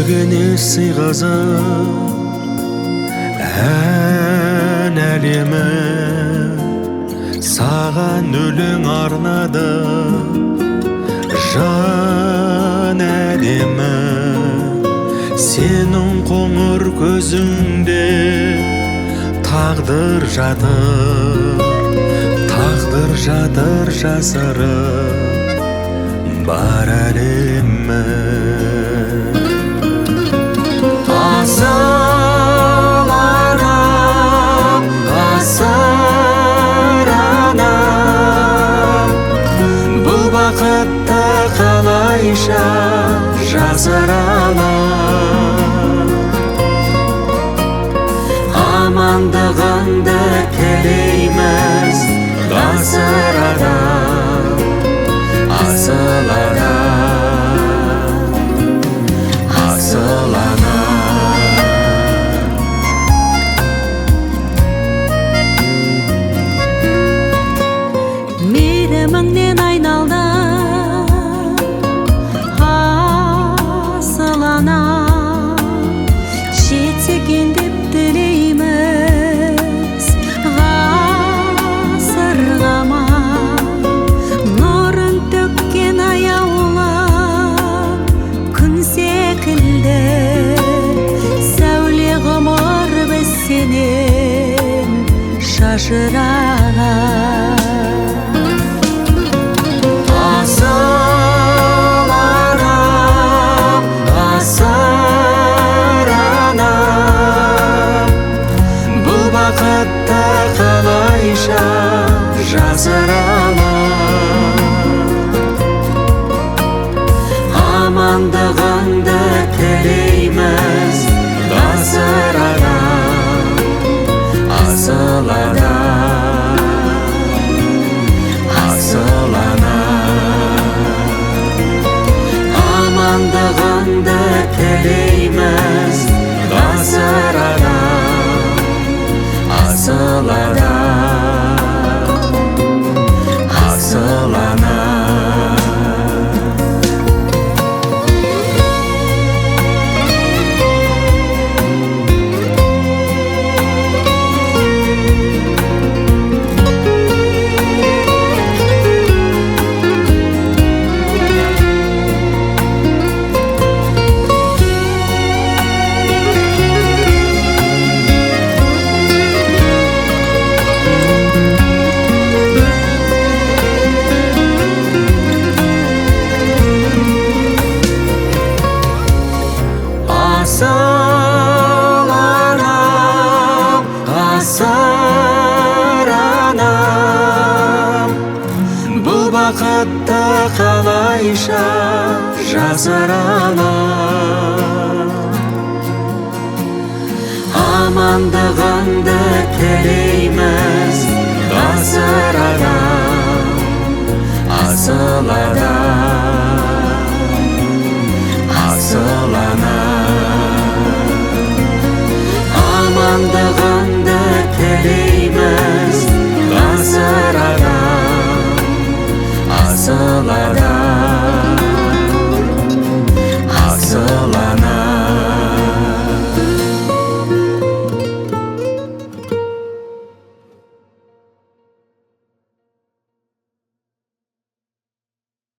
жүрегіне сыйғызып ән әлемі саған өлең арнады жан әлемі сенің қоңыр көзіңде тағдыр жатыр жасырып бар әлемі асыл анам асыр анам бұл бақытты қалайша жасыра алам амандығыңды тілейміз ғасыр адам асыл анам асыл анам мейіріміңнен айналды асыл анам жетсекен деп тілейміз ғасырға нұрын төккен аяулы күн секілді сәуле ғұмыр біз сенен шашыраған асыл анам асыр анам бұл бақытты қалайша жасыра алам амандығыңды тілейміз ғасыр адам асыл анам асыл анам амандығыңды тілейміз ғасыр адам асыл анам асыл анам асыл анам асыр анам бұл бақытты қалайша жасыра алам амандығыңды тілейміз ғасыр адам асыл адам